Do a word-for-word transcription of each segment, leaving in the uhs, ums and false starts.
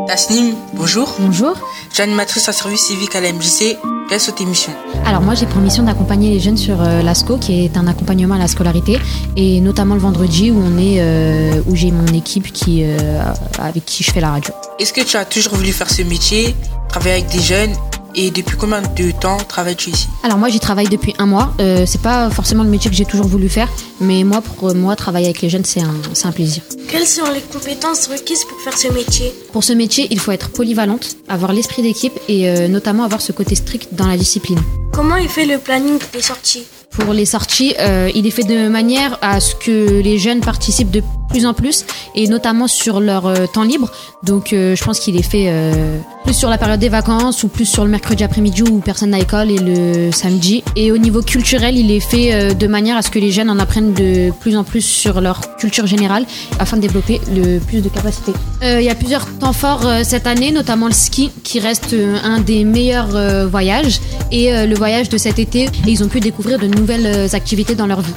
Tasnim, bonjour. Bonjour. Je suis animatrice en service civique à la M J C. Quelles sont tes missions? Alors moi j'ai pour mission d'accompagner les jeunes sur euh, l'A S C O, qui est un accompagnement à la scolarité, et notamment le vendredi où on est, euh, où j'ai mon équipe qui, euh, avec qui je fais la radio. Est-ce que tu as toujours voulu faire ce métier, travailler avec des jeunes? Et depuis combien de temps travailles-tu ici? Alors moi j'y travaille depuis un mois. Euh, c'est pas forcément le métier que j'ai toujours voulu faire, mais moi pour moi travailler avec les jeunes c'est un, c'est un plaisir. Quelles sont les compétences requises pour faire ce métier? Pour ce métier, il faut être polyvalente, avoir l'esprit d'équipe et euh, notamment avoir ce côté strict dans la discipline. Comment est fait le planning des sorties? Pour les sorties, euh, il est fait de manière à ce que les jeunes participent de plus en plus, et notamment sur leur euh, temps libre. Donc euh, je pense qu'il est fait euh, plus sur la période des vacances ou plus sur le mercredi après-midi où personne n'a école, et le samedi. Et au niveau culturel, il est fait euh, de manière à ce que les jeunes en apprennent de plus en plus sur leur culture générale afin de développer le plus de capacités. Euh, il y a plusieurs temps forts euh, cette année, notamment le ski qui reste euh, un des meilleurs euh, voyages, et euh, le voyage de cet été, et ils ont pu découvrir de nouvelles activités dans leur vie.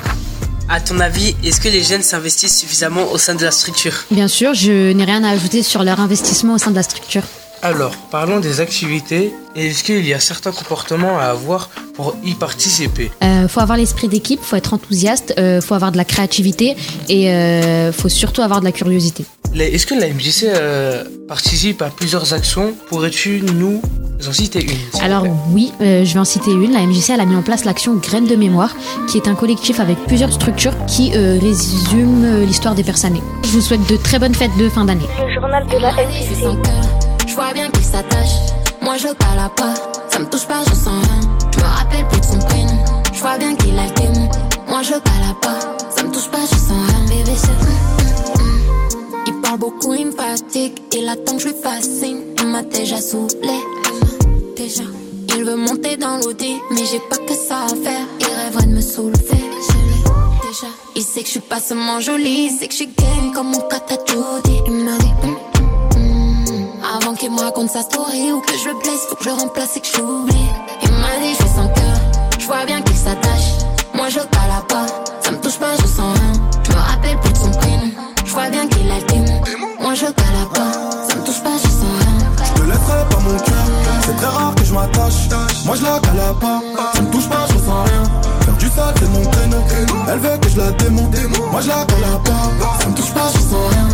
À ton avis, est-ce que les jeunes s'investissent suffisamment au sein de la structure? Bien sûr, je n'ai rien à ajouter sur leur investissement au sein de la structure. Alors, parlons des activités. Est-ce qu'il y a certains comportements à avoir pour y participer? Euh, faut avoir l'esprit d'équipe, faut être enthousiaste, euh, faut avoir de la créativité, et euh, faut surtout avoir de la curiosité. Est-ce que la M J C euh, participe à plusieurs actions? Pourrais-tu nous en citer une? Alors oui, euh, je vais en citer une. La M J C elle a mis en place l'action Graines de mémoire, qui est un collectif avec plusieurs structures qui euh, résume euh, l'histoire des personnes. Je vous souhaite de très bonnes fêtes de fin d'année. Le journal de la M J C. Je vois bien qu'il s'attache, moi je cala pas, ça me touche pas, je sens rien. Je me rappelle plus de son prénom, je vois bien qu'il a le démon. Moi je cala pas, ça me touche pas, je sens rien. Bébé c'est mm, mm. Il parle beaucoup, il me fatigue, il attend que je lui fasse signe. Il m'a déjà saoulé, déjà. Il veut monter dans l'audi, mais j'ai pas que ça à faire. Il rêverait de me soulever, déjà. Il sait que je suis pas seulement jolie, il sait que je suis game comme mon kata Judy. Il m'a dit mm. Avant qu'il me raconte sa story ou que je le blesse, faut que je le remplace et que j'oublie. Il m'a dit je fais sans cœur, je vois bien qu'il s'attache. Moi je cala pas, ça me touche pas, je sens rien. Je me rappelle plus de son prénom, je vois bien qu'il a le démon. Moi je cala pas, ça me touche pas, je sens rien. Je te laisserai pas mon cœur, c'est très rare que je m'attache. Moi je la cala pas, ça me touche pas, je sens rien. Faire du sale c'est mon créneau, elle veut que je la démonte. Moi je la cala pas, ça me touche pas, je sens rien.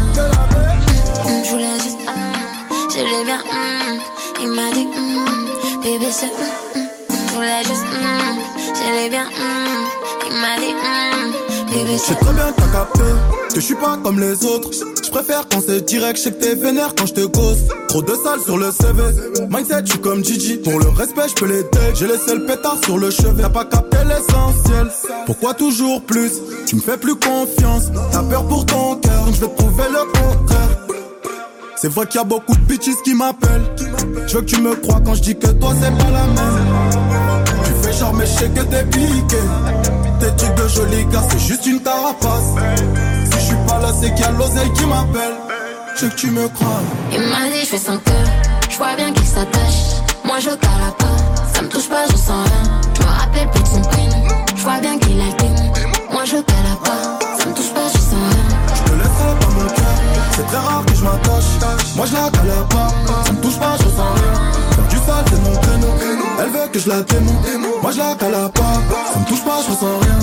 Je voulais juste je l'ai bien, mm, il m'a dit, mm, bébé c'est, mm, mm, je voulais juste, mm, je l'ai bien, mm, il m'a dit, mm, bébé c'est. Je sais très bien que t'as capté, que je suis pas comme les autres. Je préfère quand c'est direct, je sais que t'es vénère quand je te gosse. Trop de sale sur le C V, mindset je suis comme Gigi. Pour le respect je peux les take, j'ai laissé le pétard sur le chevet. T'as pas capté l'essentiel, pourquoi toujours plus? Tu me fais plus confiance, t'as peur pour ton cœur, je vais te prouver le contraire. C'est vrai qu'il y a beaucoup de bitches qui m'appellent. Je veux que tu me crois quand je dis que toi c'est pas la même. Tu fais genre mais je sais que t'es piqué. Tes trucs de joli gars c'est juste une carapace. Si je suis pas là c'est qu'il y a l'oseille qui m'appelle. Je veux que tu me crois. Il m'a dit je fais sans cœur, je vois bien qu'il s'attache. Moi je cala pas, ça me touche pas, je sens rien. Je me rappelle plus de son prénom, je vois bien qu'il a le démon. Moi je cala pas, ça me touche pas, je sens rien. Je te laisserai pas mon cœur, c'est très rare que je m'attache. Moi je la cala pas, ça me touche pas, je sens rien. Faire du sale c'est mon créneau, elle veut que je la démonte. Moi je la cala pas, ça me touche pas, je sens rien.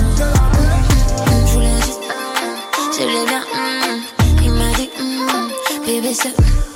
Je voulais juste, je l'ai bien, mm, il m'a dit, mm, bébé c'est